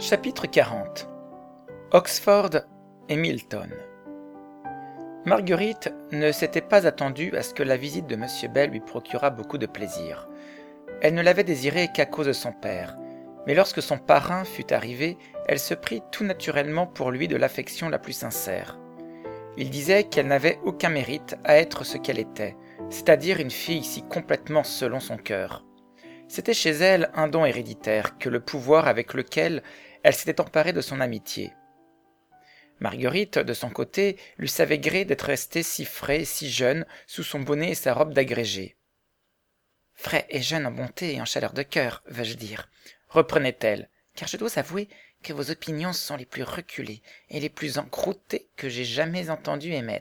Chapitre 40 Oxford et Milton. Marguerite ne s'était pas attendue à ce que la visite de M. Bell lui procurât beaucoup de plaisir. Elle ne l'avait désiré qu'à cause de son père, mais lorsque son parrain fut arrivé, elle se prit tout naturellement pour lui de l'affection la plus sincère. Il disait qu'elle n'avait aucun mérite à être ce qu'elle était, c'est-à-dire une fille si complètement selon son cœur. C'était chez elle un don héréditaire que le pouvoir avec lequel elle s'était emparée de son amitié. Marguerite, de son côté, lui savait gré d'être restée si frais et si jeune sous son bonnet et sa robe d'agrégée. « Frais et jeune en bonté et en chaleur de cœur, veux-je dire, reprenait-elle, car je dois avouer que vos opinions sont les plus reculées et les plus encroûtées que j'ai jamais entendu émettre. »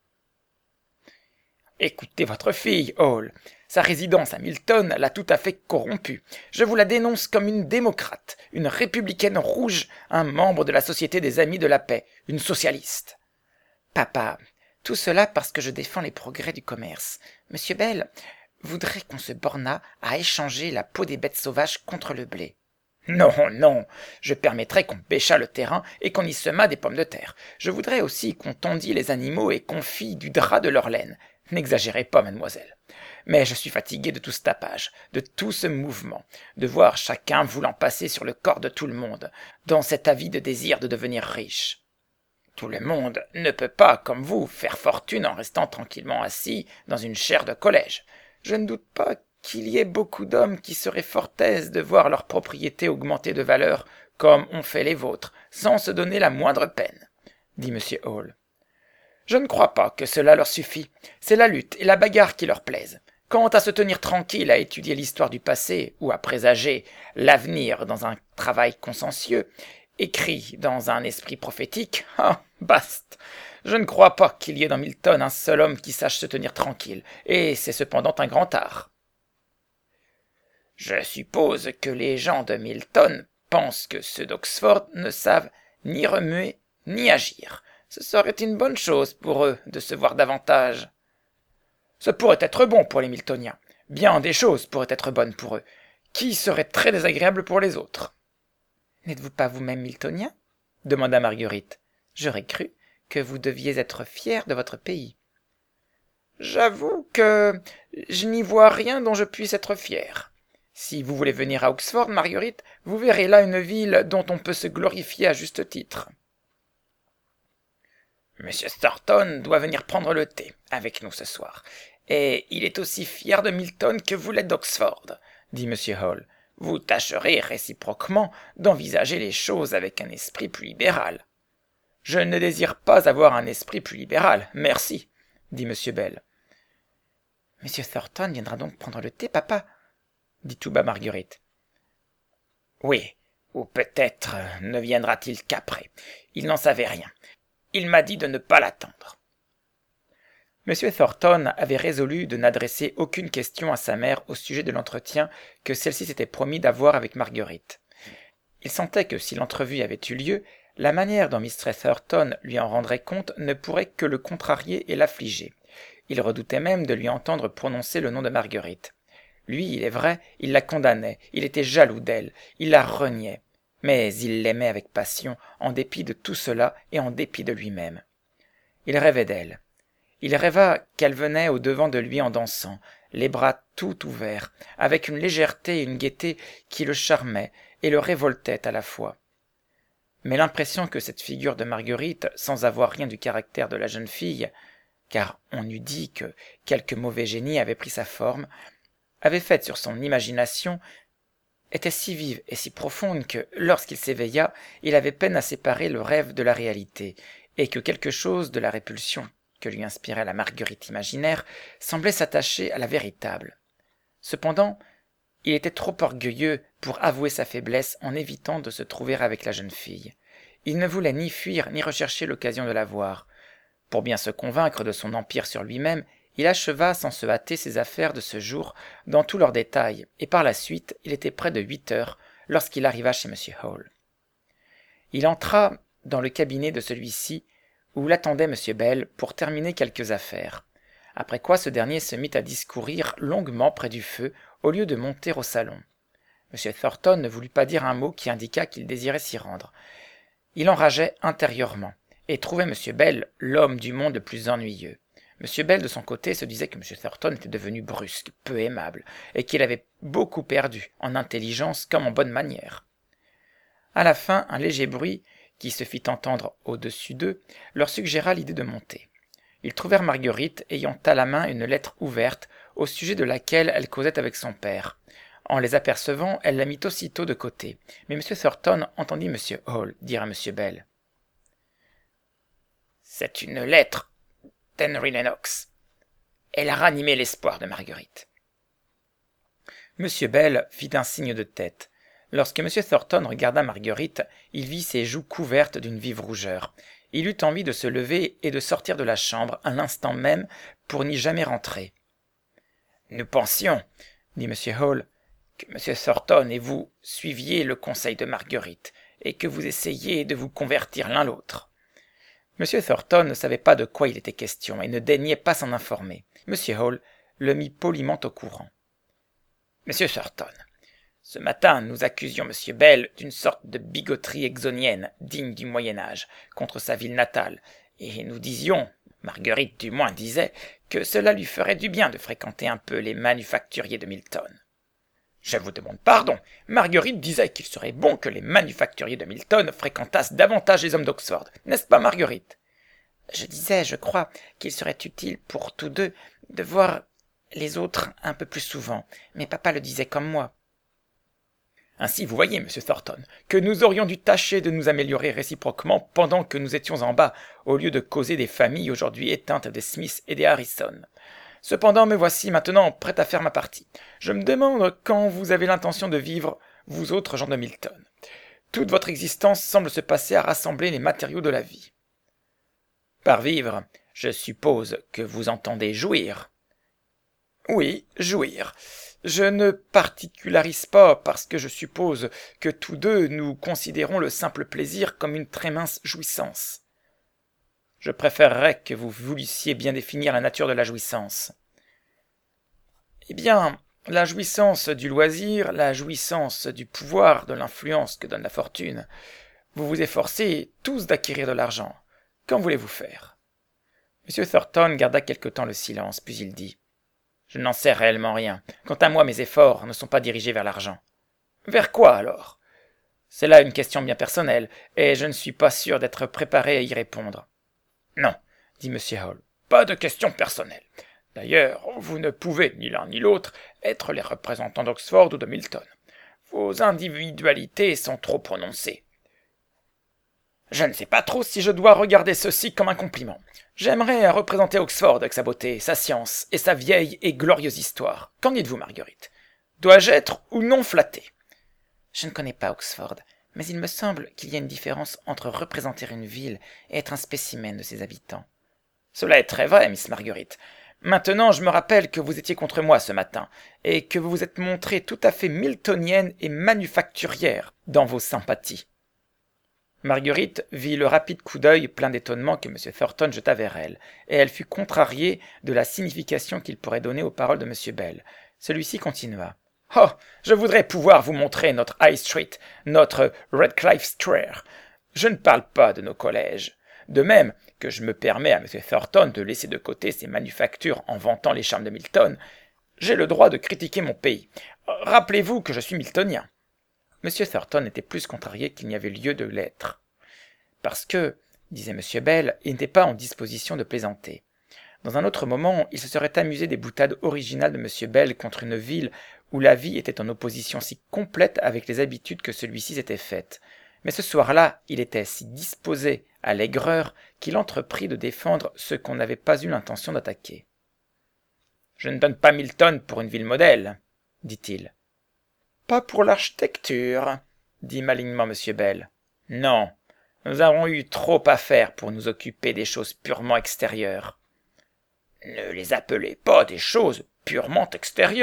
« Écoutez votre fille, Hall. Sa résidence à Milton l'a tout à fait corrompue. Je vous la dénonce comme une démocrate, une républicaine rouge, un membre de la Société des Amis de la Paix, une socialiste. »« Papa, tout cela parce que je défends les progrès du commerce. Monsieur Bell voudrait qu'on se bornât à échanger la peau des bêtes sauvages contre le blé. »« Non, non, je permettrais qu'on bêchât le terrain et qu'on y semât des pommes de terre. Je voudrais aussi qu'on tondît les animaux et qu'on fît du drap de leur laine. N'exagérez pas, mademoiselle. Mais je suis fatigué de tout ce tapage, de tout ce mouvement, de voir chacun voulant passer sur le corps de tout le monde, dans cet avide désir de devenir riche. Tout le monde ne peut pas, comme vous, faire fortune en restant tranquillement assis dans une chaire de collège. Je ne doute pas qu'il y ait beaucoup d'hommes qui seraient fort aises de voir leurs propriétés augmenter de valeur, comme ont fait les vôtres, sans se donner la moindre peine, dit M. Hall. Je ne crois pas que cela leur suffit. C'est la lutte et la bagarre qui leur plaisent. Quant à se tenir tranquille à étudier l'histoire du passé ou à présager l'avenir dans un travail consciencieux, écrit dans un esprit prophétique, baste. Je ne crois pas qu'il y ait dans Milton un seul homme qui sache se tenir tranquille, et c'est cependant un grand art. Je suppose que les gens de Milton pensent que ceux d'Oxford ne savent ni remuer ni agir. Ce serait une bonne chose pour eux de se voir davantage. Ce pourrait être bon pour les Miltoniens. Bien des choses pourraient être bonnes pour eux, qui seraient très désagréables pour les autres. N'êtes-vous pas vous-même Miltonien ? Demanda Marguerite. J'aurais cru que vous deviez être fier de votre pays. J'avoue que je n'y vois rien dont je puisse être fier. Si vous voulez venir à Oxford, Marguerite, vous verrez là une ville dont on peut se glorifier à juste titre. Monsieur Thornton doit venir prendre le thé avec nous ce soir, et il est aussi fier de Milton que vous l'êtes d'Oxford, dit M. Hall. Vous tâcherez réciproquement d'envisager les choses avec un esprit plus libéral. Je ne désire pas avoir un esprit plus libéral, merci, dit M. Bell. Monsieur Thornton viendra donc prendre le thé, papa, dit tout bas Marguerite. Oui, ou peut-être ne viendra-t-il qu'après. Il n'en savait rien. Il m'a dit de ne pas l'attendre. M. Thornton avait résolu de n'adresser aucune question à sa mère au sujet de l'entretien que celle-ci s'était promis d'avoir avec Marguerite. Il sentait que si l'entrevue avait eu lieu, la manière dont Mistress Thornton lui en rendrait compte ne pourrait que le contrarier et l'affliger. Il redoutait même de lui entendre prononcer le nom de Marguerite. Lui, il est vrai, il la condamnait, il était jaloux d'elle, il la reniait. Mais il l'aimait avec passion, en dépit de tout cela et en dépit de lui-même. Il rêvait d'elle. Il rêva qu'elle venait au-devant de lui en dansant, les bras tout ouverts, avec une légèreté et une gaieté qui le charmaient et le révoltaient à la fois. Mais l'impression que cette figure de Marguerite, sans avoir rien du caractère de la jeune fille, car on eût dit que quelque mauvais génie avait pris sa forme, avait faite sur son imagination, était si vive et si profonde que, lorsqu'il s'éveilla, il avait peine à séparer le rêve de la réalité, et que quelque chose de la répulsion que lui inspirait la Marguerite imaginaire semblait s'attacher à la véritable. Cependant, il était trop orgueilleux pour avouer sa faiblesse en évitant de se trouver avec la jeune fille. Il ne voulait ni fuir ni rechercher l'occasion de la voir. Pour bien se convaincre de son empire sur lui-même, il acheva sans se hâter ses affaires de ce jour dans tous leurs détails, et par la suite il était près de 8 heures lorsqu'il arriva chez M. Hall. Il entra dans le cabinet de celui-ci, où l'attendait M. Bell pour terminer quelques affaires, après quoi ce dernier se mit à discourir longuement près du feu au lieu de monter au salon. M. Thornton ne voulut pas dire un mot qui indiqua qu'il désirait s'y rendre. Il enrageait intérieurement, et trouvait M. Bell l'homme du monde le plus ennuyeux. M. Bell, de son côté, se disait que M. Thornton était devenu brusque, peu aimable, et qu'il avait beaucoup perdu, en intelligence comme en bonne manière. À la fin, un léger bruit, qui se fit entendre au-dessus d'eux, leur suggéra l'idée de monter. Ils trouvèrent Marguerite ayant à la main une lettre ouverte, au sujet de laquelle elle causait avec son père. En les apercevant, elle la mit aussitôt de côté, mais M. Thornton entendit M. Hall dire à M. Bell « C'est une lettre d'Henry Lennox. Elle a ranimé l'espoir de Marguerite. » M. Bell fit un signe de tête. Lorsque M. Thornton regarda Marguerite, il vit ses joues couvertes d'une vive rougeur. Il eut envie de se lever et de sortir de la chambre à l'instant même pour n'y jamais rentrer. « Nous pensions, dit M. Hall, que M. Thornton et vous suiviez le conseil de Marguerite, et que vous essayiez de vous convertir l'un l'autre. » M. Thornton ne savait pas de quoi il était question, et ne daignait pas s'en informer. M. Hall le mit poliment au courant. « M. Thornton, ce matin nous accusions M. Bell d'une sorte de bigoterie exonienne, digne du Moyen-Âge, contre sa ville natale, et nous disions, Marguerite du moins disait, que cela lui ferait du bien de fréquenter un peu les manufacturiers de Milton. Je vous demande pardon, Marguerite disait qu'il serait bon que les manufacturiers de Milton fréquentassent davantage les hommes d'Oxford, n'est-ce pas Marguerite? Je disais, je crois, qu'il serait utile pour tous deux de voir les autres un peu plus souvent, mais papa le disait comme moi. Ainsi, vous voyez, M. Thornton, que nous aurions dû tâcher de nous améliorer réciproquement pendant que nous étions en bas, au lieu de causer des familles aujourd'hui éteintes des Smith et des Harrison. Cependant, me voici maintenant prêt à faire ma partie. Je me demande quand vous avez l'intention de vivre, vous autres gens de Milton. Toute votre existence semble se passer à rassembler les matériaux de la vie. Par vivre, je suppose que vous entendez jouir. Oui, jouir. Je ne particularise pas parce que je suppose que tous deux nous considérons le simple plaisir comme une très mince jouissance. Je préférerais que vous voulissiez bien définir la nature de la jouissance. Eh bien, la jouissance du loisir, la jouissance du pouvoir, de l'influence que donne la fortune. Vous vous efforcez tous d'acquérir de l'argent. Qu'en voulez-vous faire? M. Thornton garda quelque temps le silence, puis il dit « Je n'en sais réellement rien. Quant à moi, mes efforts ne sont pas dirigés vers l'argent. »« Vers quoi, alors ?»« C'est là une question bien personnelle, et je ne suis pas sûr d'être préparé à y répondre. »« Non, dit M. Hall, pas de question personnelle. D'ailleurs, vous ne pouvez, ni l'un ni l'autre, être les représentants d'Oxford ou de Milton. Vos individualités sont trop prononcées. Je ne sais pas trop si je dois regarder ceci comme un compliment. J'aimerais représenter Oxford avec sa beauté, sa science et sa vieille et glorieuse histoire. Qu'en dites-vous, Marguerite? Dois-je être ou non flatté? Je ne connais pas Oxford, mais il me semble qu'il y a une différence entre représenter une ville et être un spécimen de ses habitants. Cela est très vrai, Miss Marguerite. Maintenant, je me rappelle que vous étiez contre moi ce matin, et que vous vous êtes montrée tout à fait miltonienne et manufacturière dans vos sympathies. Marguerite vit le rapide coup d'œil plein d'étonnement que M. Thornton jeta vers elle, et elle fut contrariée de la signification qu'il pourrait donner aux paroles de M. Bell. Celui-ci continua. « Oh, je voudrais pouvoir vous montrer notre High Street, notre Redcliffe Square. Je ne parle pas de nos collèges. De même que je me permets à M. Thornton de laisser de côté ses manufactures en vantant les charmes de Milton, j'ai le droit de critiquer mon pays. Rappelez-vous que je suis miltonien. » M. Thornton était plus contrarié qu'il n'y avait lieu de l'être. Parce que, disait M. Bell, il n'était pas en disposition de plaisanter. Dans un autre moment, il se serait amusé des boutades originales de M. Bell contre une ville où la vie était en opposition si complète avec les habitudes que celui-ci s'était faites. Mais ce soir-là, il était si disposé à l'aigreur qu'il entreprit de défendre ceux qu'on n'avait pas eu l'intention d'attaquer. « Je ne donne pas Milton pour une ville modèle, » dit-il. « Pas pour l'architecture, » dit malignement M. Bell. « Non, nous avons eu trop à faire pour nous occuper des choses purement extérieures. »« Ne les appelez pas des choses purement extérieures, »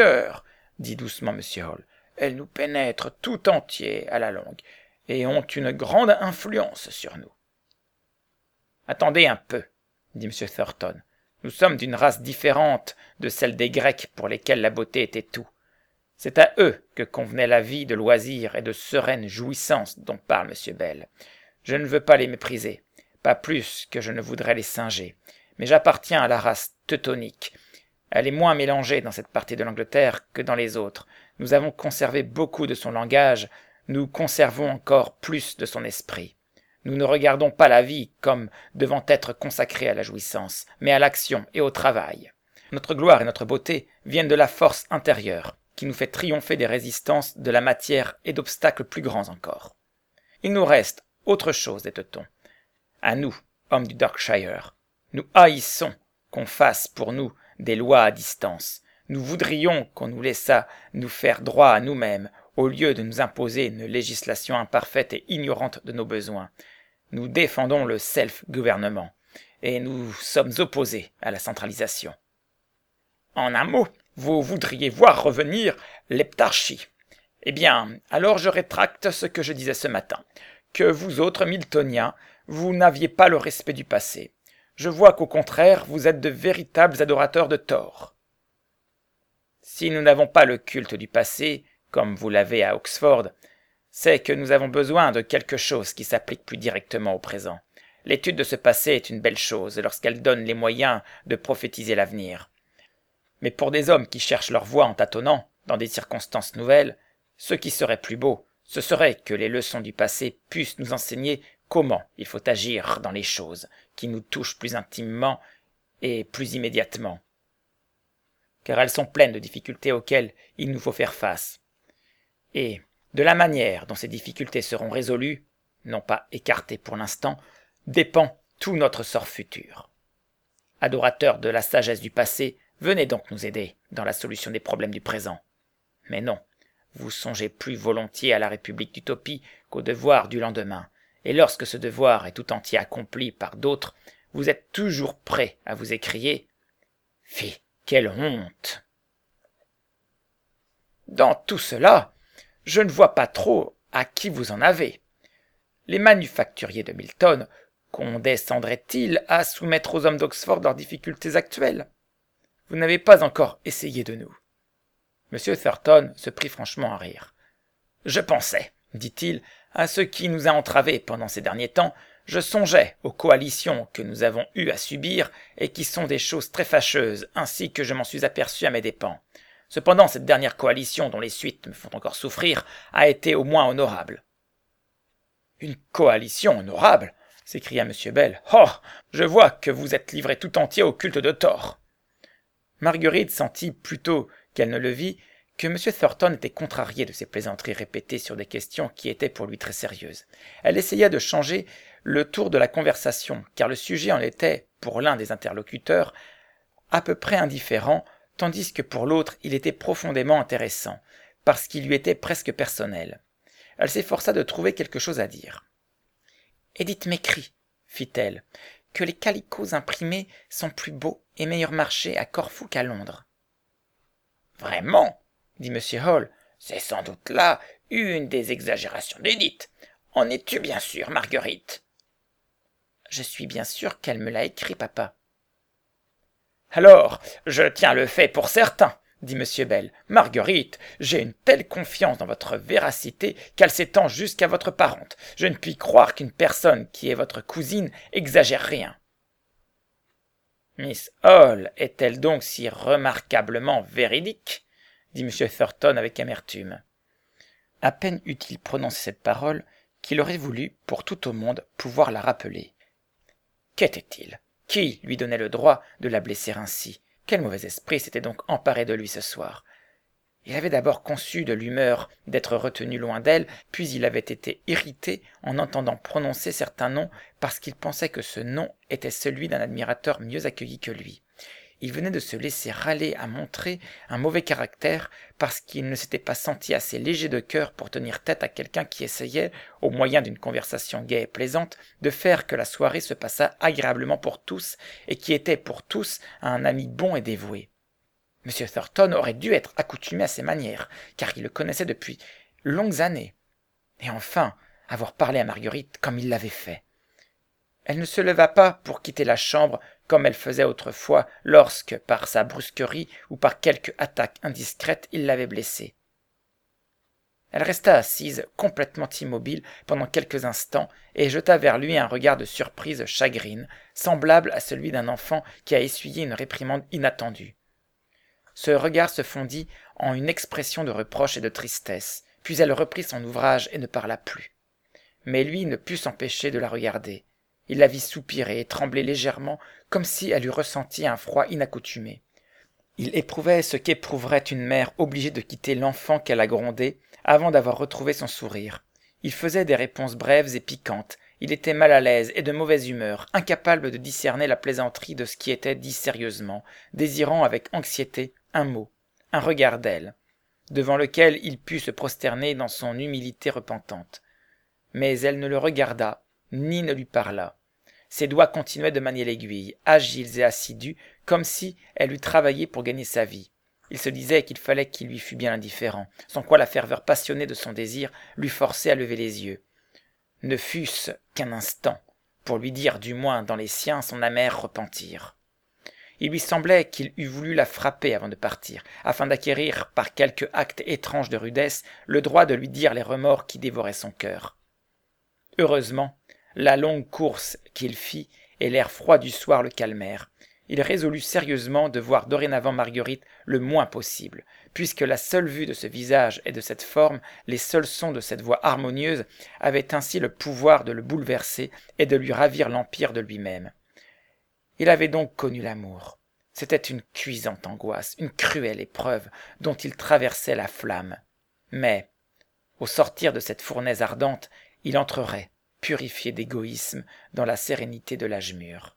dit doucement M. Hall. « Elles nous pénètrent tout entier à la longue et ont une grande influence sur nous. »« Attendez un peu, » dit M. Thornton. « Nous sommes d'une race différente de celle des Grecs pour lesquels la beauté était tout. C'est à eux que convenait la vie de loisirs et de sereine jouissance dont parle M. Bell. Je ne veux pas les mépriser, pas plus que je ne voudrais les singer, mais j'appartiens à la race teutonique. Elle est moins mélangée dans cette partie de l'Angleterre que dans les autres. Nous avons conservé beaucoup de son langage, nous conservons encore plus de son esprit. Nous ne regardons pas la vie comme devant être consacrée à la jouissance, mais à l'action et au travail. Notre gloire et notre beauté viennent de la force intérieure, qui nous fait triompher des résistances de la matière et d'obstacles plus grands encore. Il nous reste autre chose, des Teutons. À nous, hommes du Berkshire, nous haïssons qu'on fasse pour nous des lois à distance. Nous voudrions qu'on nous laissât nous faire droit à nous-mêmes, au lieu de nous imposer une législation imparfaite et ignorante de nos besoins. Nous défendons le self-gouvernement, et nous sommes opposés à la centralisation. En un mot, vous voudriez voir revenir l'heptarchie. Eh bien, alors je rétracte ce que je disais ce matin, que vous autres Miltoniens, vous n'aviez pas le respect du passé. Je vois qu'au contraire, vous êtes de véritables adorateurs de tort. Si nous n'avons pas le culte du passé, comme vous l'avez à Oxford, c'est que nous avons besoin de quelque chose qui s'applique plus directement au présent. L'étude de ce passé est une belle chose lorsqu'elle donne les moyens de prophétiser l'avenir. Mais pour des hommes qui cherchent leur voie en tâtonnant, dans des circonstances nouvelles, ce qui serait plus beau, ce serait que les leçons du passé puissent nous enseigner comment il faut agir dans les choses qui nous touchent plus intimement et plus immédiatement. Car elles sont pleines de difficultés auxquelles il nous faut faire face. Et de la manière dont ces difficultés seront résolues, non pas écartées pour l'instant, dépend tout notre sort futur. Adorateurs de la sagesse du passé, venez donc nous aider dans la solution des problèmes du présent. Mais non, vous songez plus volontiers à la République d'Utopie qu'au devoir du lendemain, et lorsque ce devoir est tout entier accompli par d'autres, vous êtes toujours prêts à vous écrier « Fi, quelle honte !» Dans tout cela, je ne vois pas trop à qui vous en avez. Les manufacturiers de Milton condescendraient-ils à soumettre aux hommes d'Oxford leurs difficultés actuelles? Vous n'avez pas encore essayé de nous. M. Thornton se prit franchement à rire. « Je pensais, dit-il, à ce qui nous a entravés pendant ces derniers temps. Je songeais aux coalitions que nous avons eu à subir et qui sont des choses très fâcheuses, ainsi que je m'en suis aperçu à mes dépens. Cependant, cette dernière coalition, dont les suites me font encore souffrir, a été au moins honorable. »« Une coalition honorable !» s'écria M. Bell. « Oh, je vois que vous êtes livré tout entier au culte de Thor. » Marguerite sentit plutôt qu'elle ne le vit que M. Thornton était contrarié de ces plaisanteries répétées sur des questions qui étaient pour lui très sérieuses. Elle essaya de changer le tour de la conversation, car le sujet en était, pour l'un des interlocuteurs, à peu près indifférent, tandis que pour l'autre il était profondément intéressant, parce qu'il lui était presque personnel. Elle s'efforça de trouver quelque chose à dire. « Edith m'écrit, fit-elle, que les calicots imprimés sont plus beaux et meilleurs marché à Corfou qu'à Londres. »« Vraiment ?» dit M. Hall. « C'est sans doute là une des exagérations d'Edith. En es-tu bien sûr, Marguerite ?»« Je suis bien sûr qu'elle me l'a écrit, papa. »« Alors, je tiens le fait pour certain, dit M. Bell. Marguerite, j'ai une telle confiance dans votre véracité qu'elle s'étend jusqu'à votre parente. Je ne puis croire qu'une personne qui est votre cousine exagère rien. » Miss Hall est-elle donc si remarquablement véridique? Dit M. Thornton avec amertume. À peine eut-il prononcé cette parole qu'il aurait voulu, pour tout au monde, pouvoir la rappeler. Qu'était-il? Qui lui donnait le droit de la blesser ainsi? Quel mauvais esprit s'était donc emparé de lui ce soir? Il avait d'abord conçu de l'humeur d'être retenu loin d'elle, puis il avait été irrité en entendant prononcer certains noms parce qu'il pensait que ce nom était celui d'un admirateur mieux accueilli que lui. Il venait de se laisser râler à montrer un mauvais caractère parce qu'il ne s'était pas senti assez léger de cœur pour tenir tête à quelqu'un qui essayait, au moyen d'une conversation gaie et plaisante, de faire que la soirée se passât agréablement pour tous et qui était pour tous un ami bon et dévoué. M. Thornton aurait dû être accoutumé à ses manières, car il le connaissait depuis longues années. Et enfin, avoir parlé à Marguerite comme il l'avait fait. Elle ne se leva pas pour quitter la chambre comme elle faisait autrefois lorsque, par sa brusquerie ou par quelque attaque indiscrète, il l'avait blessée. Elle resta assise, complètement immobile, pendant quelques instants, et jeta vers lui un regard de surprise chagrine, semblable à celui d'un enfant qui a essuyé une réprimande inattendue. Ce regard se fondit en une expression de reproche et de tristesse, puis elle reprit son ouvrage et ne parla plus. Mais lui ne put s'empêcher de la regarder. Il la vit soupirer et trembler légèrement, comme si elle eût ressenti un froid inaccoutumé. Il éprouvait ce qu'éprouverait une mère obligée de quitter l'enfant qu'elle a grondé avant d'avoir retrouvé son sourire. Il faisait des réponses brèves et piquantes. Il était mal à l'aise et de mauvaise humeur, incapable de discerner la plaisanterie de ce qui était dit sérieusement, désirant avec anxiété un mot, un regard d'elle, devant lequel il put se prosterner dans son humilité repentante. Mais elle ne le regarda, ni ne lui parla. Ses doigts continuaient de manier l'aiguille, agiles et assidus, comme si elle eût travaillé pour gagner sa vie. Il se disait qu'il fallait qu'il lui fût bien indifférent, sans quoi la ferveur passionnée de son désir lui forçait à lever les yeux. Ne fût-ce qu'un instant, pour lui dire du moins dans les siens son amer repentir. Il lui semblait qu'il eût voulu la frapper avant de partir, afin d'acquérir, par quelque acte étrange de rudesse, le droit de lui dire les remords qui dévoraient son cœur. Heureusement, la longue course qu'il fit et l'air froid du soir le calmèrent. Il résolut sérieusement de voir dorénavant Marguerite le moins possible, puisque la seule vue de ce visage et de cette forme, les seuls sons de cette voix harmonieuse, avaient ainsi le pouvoir de le bouleverser et de lui ravir l'empire de lui-même. Il avait donc connu l'amour. C'était une cuisante angoisse, une cruelle épreuve, dont il traversait la flamme. Mais, au sortir de cette fournaise ardente, il entrerait, purifié d'égoïsme, dans la sérénité de l'âge mûr.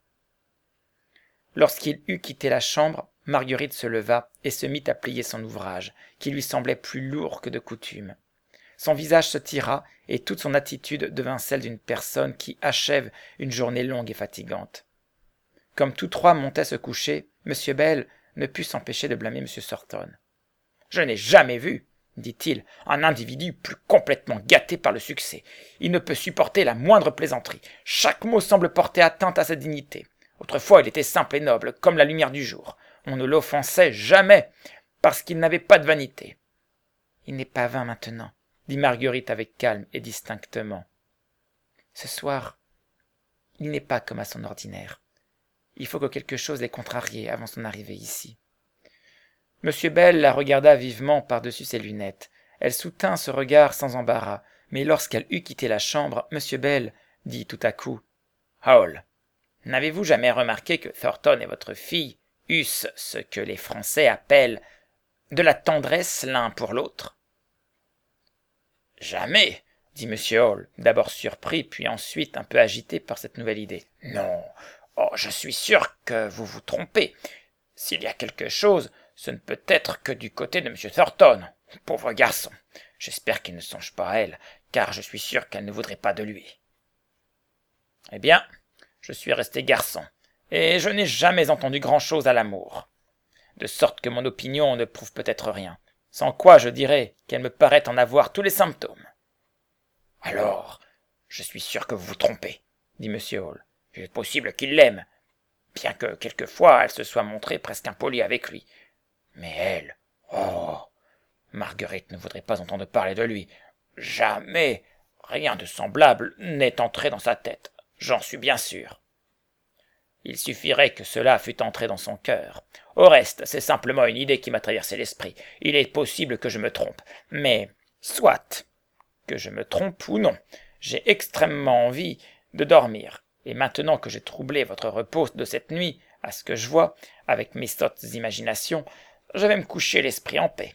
Lorsqu'il eut quitté la chambre, Marguerite se leva et se mit à plier son ouvrage, qui lui semblait plus lourd que de coutume. Son visage se tira, et toute son attitude devint celle d'une personne qui achève une journée longue et fatigante. Comme tous trois montaient se coucher, M. Bell ne put s'empêcher de blâmer M. Thornton. « Je n'ai jamais vu, dit-il, un individu plus complètement gâté par le succès. Il ne peut supporter la moindre plaisanterie. Chaque mot semble porter atteinte à sa dignité. Autrefois, il était simple et noble, comme la lumière du jour. On ne l'offensait jamais, parce qu'il n'avait pas de vanité. »« Il n'est pas vain maintenant, » dit Marguerite avec calme et distinctement. « Ce soir, il n'est pas comme à son ordinaire. Il faut que quelque chose l'ait contrarié avant son arrivée ici. » M. Bell la regarda vivement par-dessus ses lunettes. Elle soutint ce regard sans embarras, mais lorsqu'elle eut quitté la chambre, M. Bell dit tout à coup « Hall, n'avez-vous jamais remarqué que Thornton et votre fille eussent ce que les Français appellent de la tendresse l'un pour l'autre ?»« Jamais, » dit M. Hall, d'abord surpris, puis ensuite un peu agité par cette nouvelle idée. « Non, oh, je suis sûr que vous vous trompez. S'il y a quelque chose, ce ne peut être que du côté de M. Thornton. Pauvre garçon, j'espère qu'il ne songe pas à elle, car je suis sûr qu'elle ne voudrait pas de lui. » « Eh bien, je suis resté garçon, et je n'ai jamais entendu grand-chose à l'amour. De sorte que mon opinion ne prouve peut-être rien, sans quoi je dirais qu'elle me paraît en avoir tous les symptômes. »« Alors, je suis sûr que vous vous trompez, » dit M. Hall. « Il est possible qu'il l'aime, bien que quelquefois elle se soit montrée presque impolie avec lui. Mais elle, oh, Marguerite ne voudrait pas entendre parler de lui. Jamais, rien de semblable n'est entré dans sa tête. J'en suis bien sûr. Il suffirait que cela fût entré dans son cœur. Au reste, c'est simplement une idée qui m'a traversé l'esprit. Il est possible que je me trompe, mais soit que je me trompe ou non, j'ai extrêmement envie de dormir, et maintenant que j'ai troublé votre repos de cette nuit, à ce que je vois, avec mes sottes imaginations, je vais me coucher l'esprit en paix. »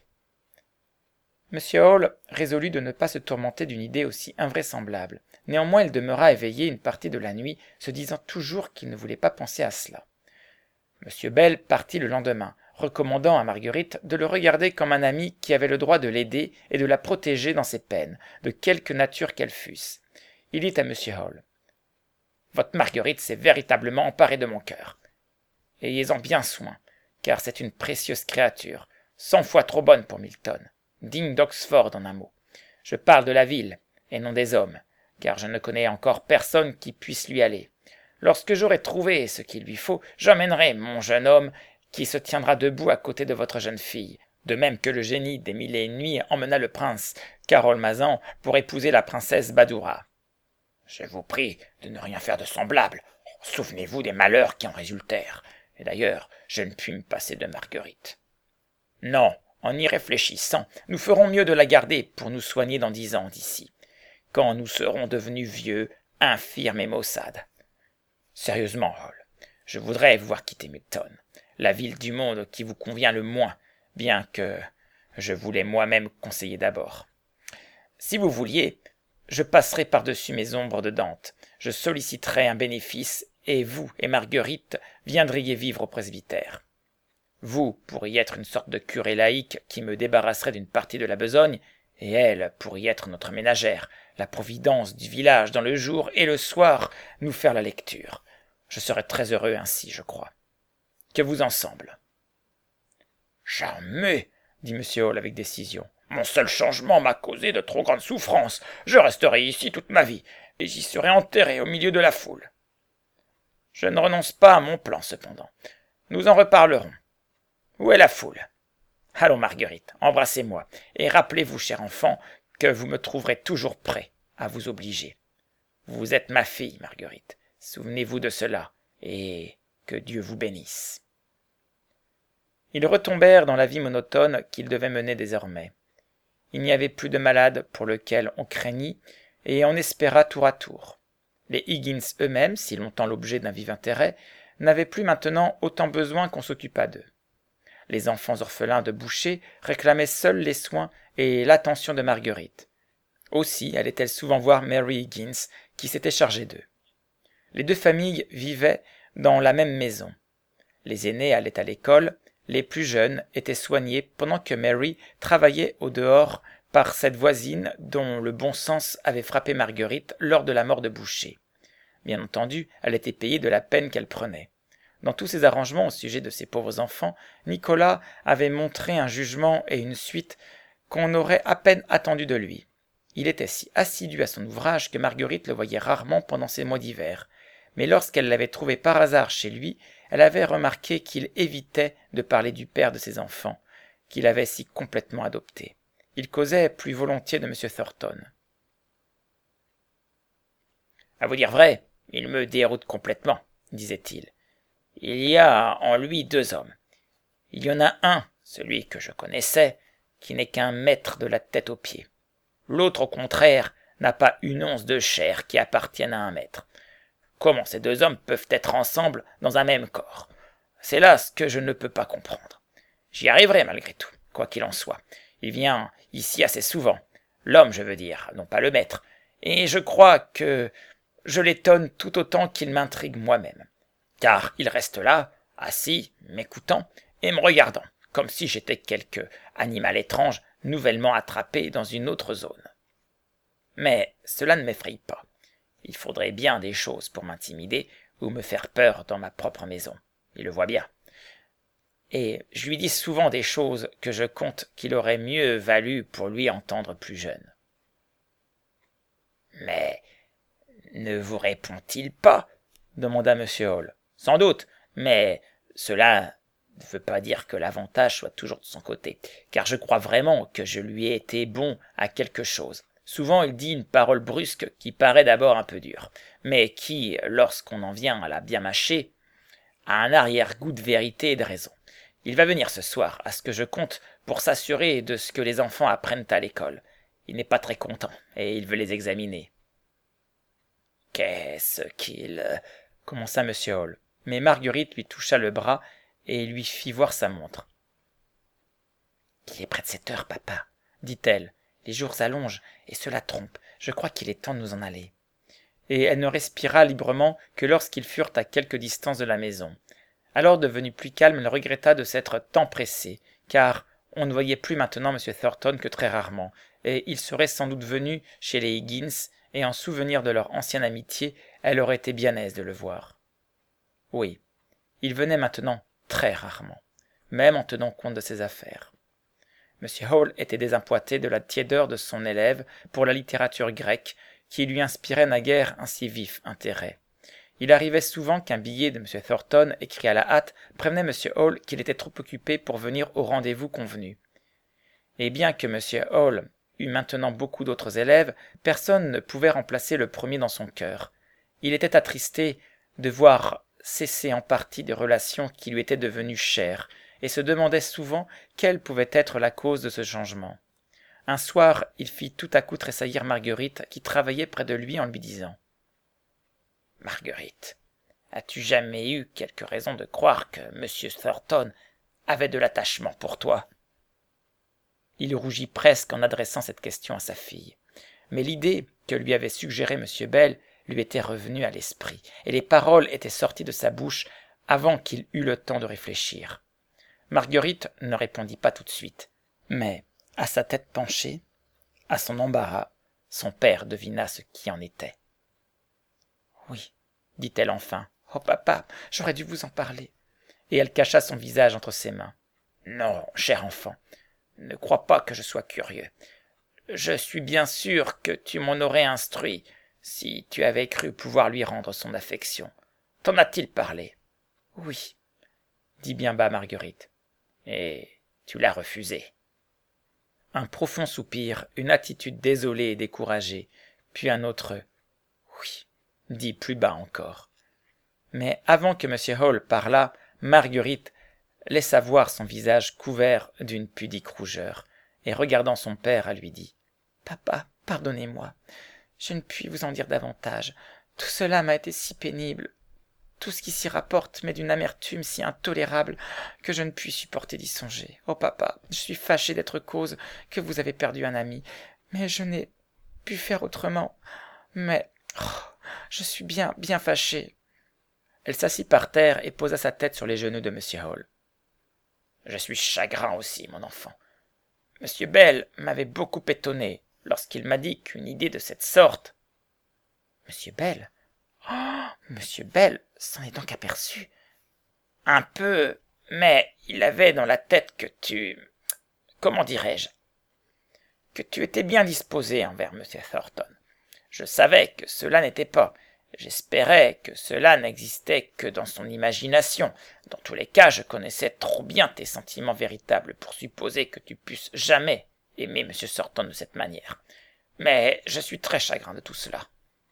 M. Hall résolut de ne pas se tourmenter d'une idée aussi invraisemblable. Néanmoins, il demeura éveillé une partie de la nuit, se disant toujours qu'il ne voulait pas penser à cela. M. Bell partit le lendemain, recommandant à Marguerite de le regarder comme un ami qui avait le droit de l'aider et de la protéger dans ses peines, de quelque nature qu'elles fussent. Il dit à M. Hall, « Votre Marguerite s'est véritablement emparée de mon cœur. Ayez-en bien soin, car c'est une précieuse créature, 100 fois trop bonne pour Milton. Digne d'Oxford en un mot. Je parle de la ville, et non des hommes, car je ne connais encore personne qui puisse lui aller. Lorsque j'aurai trouvé ce qu'il lui faut, j'emmènerai mon jeune homme qui se tiendra debout à côté de votre jeune fille. de même que le génie des mille et une nuits emmena le prince Caroalmazan pour épouser la princesse Badoura. Je vous prie de ne rien faire de semblable. Souvenez-vous des malheurs qui en résultèrent. Et d'ailleurs, je ne puis me passer de Marguerite. Non, en y réfléchissant, nous ferons mieux de la garder pour nous soigner dans 10 ans d'ici, quand nous serons devenus vieux, infirmes et maussades. Sérieusement, Hall, je voudrais vous voir quitter Milton, la ville du monde qui vous convient le moins, bien que je vous l'ai moi-même conseillé d'abord. Si vous vouliez, je passerai par-dessus mes ombres de Dante, je solliciterai un bénéfice, et vous et Marguerite viendriez vivre au presbytère. Vous pourriez être une sorte de curé laïque qui me débarrasserait d'une partie de la besogne, et elle pourrait être notre ménagère, la providence du village dans le jour et le soir nous faire la lecture. Je serais très heureux ainsi, je crois. Que vous en semble? Jamais, dit M. Hall avec décision. Mon seul changement m'a causé de trop grandes souffrances. Je resterai ici toute ma vie, et j'y serai enterré au milieu de la foule. Je ne renonce pas à mon plan, cependant. Nous en reparlerons. Où est la foule? Allons, Marguerite, embrassez-moi, et rappelez-vous, cher enfant, que vous me trouverez toujours prêt à vous obliger. Vous êtes ma fille, Marguerite. Souvenez-vous de cela, et que Dieu vous bénisse. Ils retombèrent dans la vie monotone qu'ils devaient mener désormais. Il n'y avait plus de malade pour lequel on craignit, et on espéra tour à tour. Les Higgins eux-mêmes, si longtemps l'objet d'un vif intérêt, n'avaient plus maintenant autant besoin qu'on s'occupât d'eux. Les enfants orphelins de Boucher réclamaient seuls les soins et l'attention de Marguerite. Aussi allait-elle souvent voir Mary Higgins, qui s'était chargée d'eux. Les deux familles vivaient dans la même maison. Les aînés allaient à l'école, les plus jeunes étaient soignés pendant que Mary travaillait au dehors par cette voisine dont le bon sens avait frappé Marguerite lors de la mort de Boucher. Bien entendu, elle était payée de la peine qu'elle prenait. Dans tous ses arrangements au sujet de ces pauvres enfants, Nicolas avait montré un jugement et une suite qu'on aurait à peine attendu de lui. Il était si assidu à son ouvrage que Marguerite le voyait rarement pendant ces mois d'hiver, mais lorsqu'elle l'avait trouvé par hasard chez lui, elle avait remarqué qu'il évitait de parler du père de ses enfants, qu'il avait si complètement adopté. Il causait plus volontiers de M. Thornton. « À vous dire vrai, il me déroute complètement, » disait-il. « Il y a en lui 2 hommes. Il y en a un, celui que je connaissais, qui n'est qu'un maître de la tête aux pieds. L'autre, au contraire, n'a pas une once de chair qui appartienne à un maître. Comment ces 2 hommes peuvent être ensemble dans un même corps? C'est là ce que je ne peux pas comprendre. J'y arriverai malgré tout, quoi qu'il en soit. Il vient ici assez souvent. L'homme, je veux dire, non pas le maître. Et je crois que je l'étonne tout autant qu'il m'intrigue moi-même. Car il reste là, assis, m'écoutant et me regardant, comme si j'étais quelque animal étrange nouvellement attrapé dans une autre zone. Mais cela ne m'effraie pas. Il faudrait bien des choses pour m'intimider ou me faire peur dans ma propre maison. Il le voit bien. Et je lui dis souvent des choses que je compte qu'il aurait mieux valu pour lui entendre plus jeune. « Mais ne vous répond-il pas ?» demanda M. Hall. « Sans doute, mais cela ne veut pas dire que l'avantage soit toujours de son côté, car je crois vraiment que je lui ai été bon à quelque chose. Souvent il dit une parole brusque qui paraît d'abord un peu dure, mais qui, lorsqu'on en vient à la bien mâcher, a un arrière-goût de vérité et de raison. Il va venir ce soir, à ce que je compte, pour s'assurer de ce que les enfants apprennent à l'école. Il n'est pas très content, et il veut les examiner. »« Qu'est-ce qu'il... » commença M. Hall, mais Marguerite lui toucha le bras et lui fit voir sa montre. « Il est près de 7 heures, papa, » dit-elle. « Les jours s'allongent, et cela trompe. Je crois qu'il est temps de nous en aller. » Et elle ne respira librement que lorsqu'ils furent à quelque distance de la maison. Alors, devenue plus calme, elle regretta de s'être tant pressée, car on ne voyait plus maintenant M. Thornton que très rarement, et il serait sans doute venu chez les Higgins, et en souvenir de leur ancienne amitié, elle aurait été bien aise de le voir. Oui, il venait maintenant très rarement, même en tenant compte de ses affaires. M. Hall était désappointé de la tiédeur de son élève pour la littérature grecque, qui lui inspirait naguère un si vif intérêt. Il arrivait souvent qu'un billet de M. Thornton, écrit à la hâte, prévenait M. Hall qu'il était trop occupé pour venir au rendez-vous convenu. et bien que M. Hall eût maintenant beaucoup d'autres élèves, personne ne pouvait remplacer le premier dans son cœur. Il était attristé de voir cesser en partie des relations qui lui étaient devenues chères, et se demandait souvent quelle pouvait être la cause de ce changement. Un soir, il fit tout à coup tressaillir Marguerite, qui travaillait près de lui en lui disant « Marguerite, as-tu jamais eu quelque raison de croire que M. Thornton avait de l'attachement pour toi ?» Il rougit presque en adressant cette question à sa fille. Mais l'idée que lui avait suggérée M. Bell lui était revenue à l'esprit, et les paroles étaient sorties de sa bouche avant qu'il eût le temps de réfléchir. Marguerite ne répondit pas tout de suite, mais, à sa tête penchée, à son embarras, son père devina ce qui en était. « Oui, dit-elle enfin. « Oh papa, j'aurais dû vous en parler. » Et elle cacha son visage entre ses mains. « Non, cher enfant, ne crois pas que je sois curieux. Je suis bien sûr que tu m'en aurais instruit si tu avais cru pouvoir lui rendre son affection. T'en a-t-il parlé ?»« Oui, » dit bien bas Marguerite. « Et tu l'as refusé. » Un profond soupir, une attitude désolée et découragée, puis un autre « oui » dit plus bas encore. Mais avant que M. Hall parlât, Marguerite laissa voir son visage couvert d'une pudique rougeur, et regardant son père, elle lui dit « Papa, pardonnez-moi, je ne puis vous en dire davantage. Tout cela m'a été si pénible. Tout ce qui s'y rapporte m'est d'une amertume si intolérable que je ne puis supporter d'y songer. Oh papa, je suis fâché d'être cause que vous avez perdu un ami, mais je n'ai pu faire autrement. Mais je suis bien fâché. » Elle s'assit par terre et posa sa tête sur les genoux de M. Hall. « Je suis chagrin aussi, mon enfant. M. Bell m'avait beaucoup étonné lorsqu'il m'a dit qu'une idée de cette sorte... »« M. Bell ? Oh, M. Bell s'en est donc aperçu. »« Un peu, mais il avait dans la tête que tu... comment dirais-je ? Que tu étais bien disposé envers M. Thornton. Je savais que cela n'était pas. J'espérais que cela n'existait que dans son imagination. Dans tous les cas, je connaissais trop bien tes sentiments véritables pour supposer que tu pusses jamais aimer M. Thornton de cette manière. Mais je suis très chagrin de tout cela. »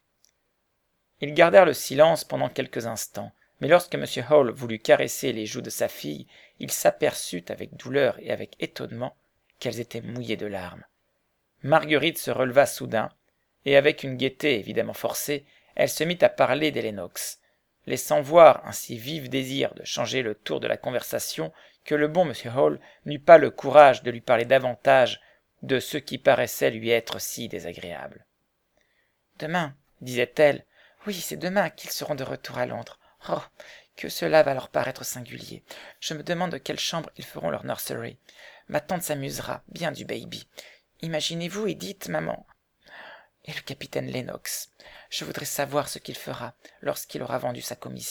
Ils gardèrent le silence pendant quelques instants, mais lorsque M. Hall voulut caresser les joues de sa fille, il s'aperçut avec douleur et avec étonnement qu'elles étaient mouillées de larmes. Marguerite se releva soudain, et avec une gaieté évidemment forcée, elle se mit à parler des Lennox, laissant voir un si vif désir de changer le tour de la conversation que le bon M. Hall n'eut pas le courage de lui parler davantage de ce qui paraissait lui être si désagréable. « Demain, disait-elle, oui, c'est demain qu'ils seront de retour à Londres. Oh, que cela va leur paraître singulier. Je me demande de quelle chambre ils feront leur nursery. Ma tante s'amusera bien du baby. Imaginez-vous et dites, maman. Et le capitaine Lennox. Je voudrais savoir ce qu'il fera lorsqu'il aura vendu sa commission. »«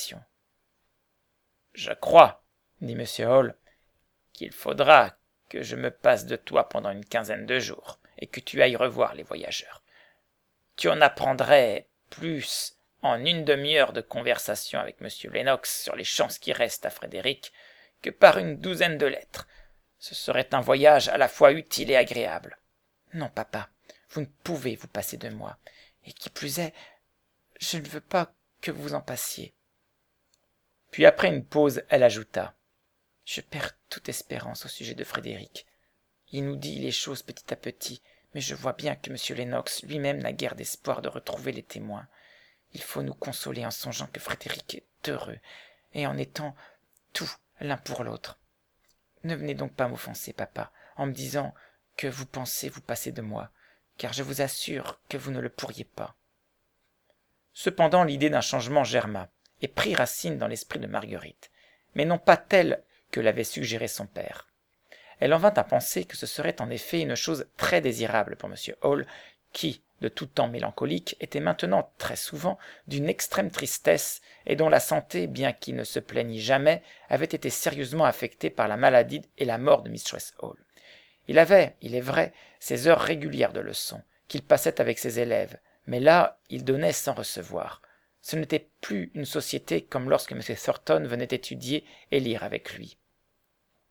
Je crois, dit M. Hall, qu'il faudra que je me passe de toi pendant une quinzaine de jours et que tu ailles revoir les voyageurs. Tu en apprendrais plus en une demi-heure de conversation avec M. Lennox sur les chances qui restent à Frédéric que par une douzaine de lettres. Ce serait un voyage à la fois utile et agréable. »« Non, papa, vous ne pouvez vous passer de moi. Et qui plus est, je ne veux pas que vous en passiez. » Puis après une pause, elle ajouta « Je perds toute espérance au sujet de Frédéric. Il nous dit les choses petit à petit, mais je vois bien que M. Lennox lui-même n'a guère d'espoir de retrouver les témoins. Il faut nous consoler en songeant que Frédéric est heureux, et en étant tout l'un pour l'autre. Ne venez donc pas m'offenser, papa, en me disant que vous pensez vous passer de moi, car je vous assure que vous ne le pourriez pas. » Cependant, l'idée d'un changement germa et prit racine dans l'esprit de Marguerite, mais non pas telle que l'avait suggéré son père. Elle en vint à penser que ce serait en effet une chose très désirable pour M. Hall, qui, de tout temps mélancolique, était maintenant très souvent d'une extrême tristesse et dont la santé, bien qu'il ne se plaignît jamais, avait été sérieusement affectée par la maladie et la mort de Mistress Hall. Il avait, il est vrai, ses heures régulières de leçons, qu'il passait avec ses élèves, mais là, il donnait sans recevoir. Ce n'était plus une société comme lorsque M. Thornton venait étudier et lire avec lui.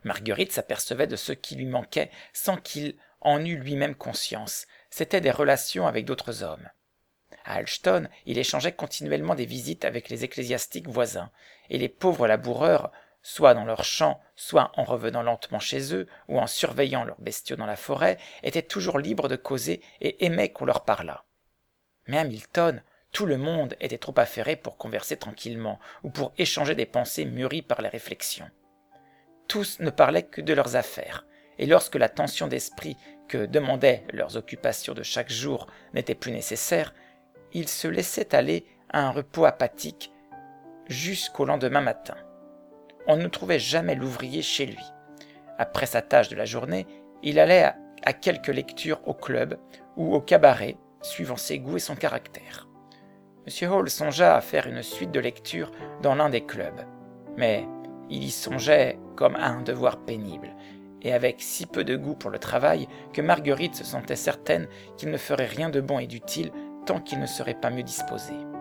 Marguerite s'apercevait de ce qui lui manquait sans qu'il en eût lui-même conscience. C'étaient des relations avec d'autres hommes. À Alston, il échangeait continuellement des visites avec les ecclésiastiques voisins, et les pauvres laboureurs, soit dans leurs champs, soit en revenant lentement chez eux, ou en surveillant leurs bestiaux dans la forêt, étaient toujours libres de causer et aimaient qu'on leur parlât. Mais à Milton, tout le monde était trop affairé pour converser tranquillement, ou pour échanger des pensées mûries par les réflexions. Tous ne parlaient que de leurs affaires, et lorsque la tension d'esprit que demandaient leurs occupations de chaque jour n'était plus nécessaire, ils se laissaient aller à un repos apathique jusqu'au lendemain matin. On ne trouvait jamais l'ouvrier chez lui. Après sa tâche de la journée, il allait à quelques lectures au club ou au cabaret, suivant ses goûts et son caractère. M. Hall songea à faire une suite de lectures dans l'un des clubs, mais il y songeait comme à un devoir pénible, et avec si peu de goût pour le travail que Marguerite se sentait certaine qu'il ne ferait rien de bon et d'utile tant qu'il ne serait pas mieux disposé.